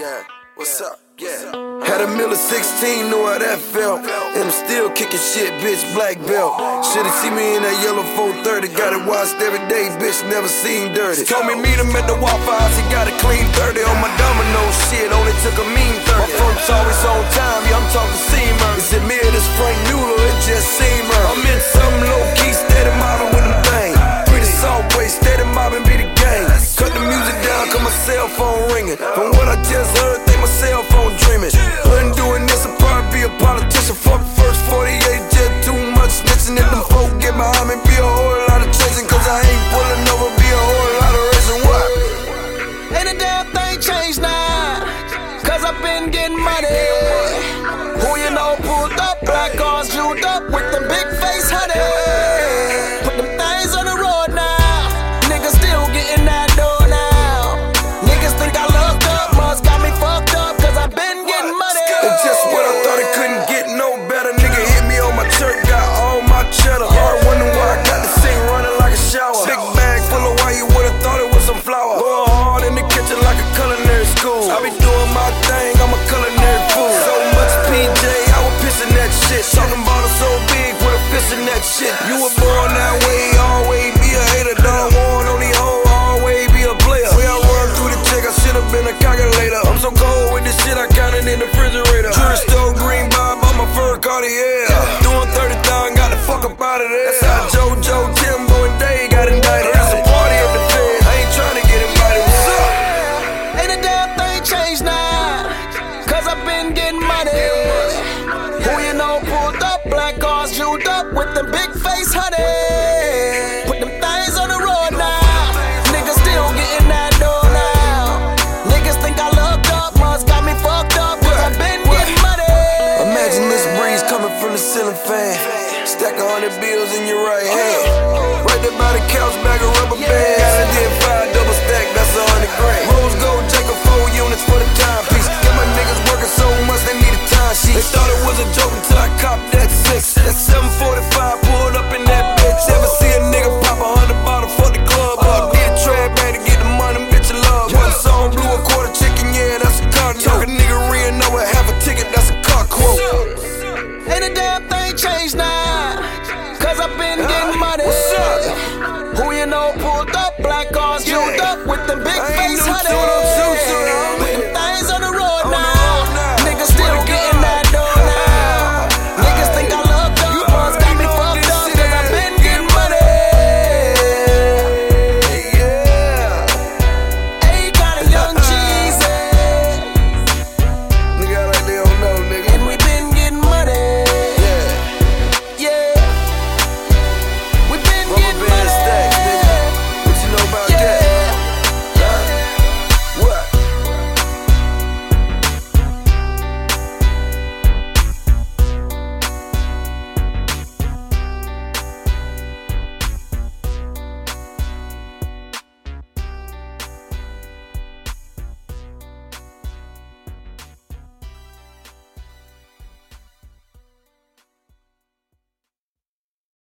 Yeah, what's up? Yeah. Had a Miller 16, knew how that felt. And I'm still kicking shit, bitch, black belt. Should've seen me in that yellow 430. Got it washed every day, bitch, never seen dirty. Told me meet him at the Waffle House, he got it clean 30. On my domino shit, only took a mean 30. My folks always on time, yeah, I'm talking Seamer. Is it me or this Frank Mueller? It just Seamer. I'm in some low-key, steady mobbing with them things. Pretty soft way, steady mobbing be the game. Cut the music down, cause my cell phone ringing. From what I just heard, think my cell phone dreaming. Wasn't doing this, I'd probably be a politician. Fuck first 48, just too much snitching. If them folk get behind me, be a whole lot of chasing. Cause I ain't pulling over, be a whole lot of racing. What? Ain't a damn thing changed now, cause I've been getting money. Who you know pulled up, black cars jeweled up with them big face honey. Put them things on the road now, niggas still getting that dough now. Niggas think I looked up, must got me fucked up, cause I've been getting money. It's just what I thought, it couldn't get no better. Nigga hit me on my shirt, got all my cheddar. Hard wondering why I got the sink running like a shower. Big bag full of wire, you would've thought it was some flour. Going hard in the kitchen like a culinary school. I be doing my thing, I'm a culinary fool. So much PJ, I was pissing that shit. Talking about it so big, put a fist in that shit. You were born that way, always be a hater. Don't want on these hoes, always be a player. Way I run through the check, I should've been a calculator. I'm so cold with this shit, I counted in the refrigerator. Jewelry store, green bar, bought my fur Cartier. Doing 30,000, got the fuck up out of there. That's how JoJo, Timbo, and Dave got indicted. It's a party at the Fed, I ain't trying to get invited. What's up? Ain't a damn thing changed now, cause I've been getting money. Who you know pulled up, black cars jeweled up with them big face honey. Put them things on the road now, niggas still getting that dough now. Niggas think I looked up, must got me fucked up, cause I've been getting money. Imagine this breeze coming from the ceiling fan. Stack 100 bills in your right hand. Right there by the couch, bag of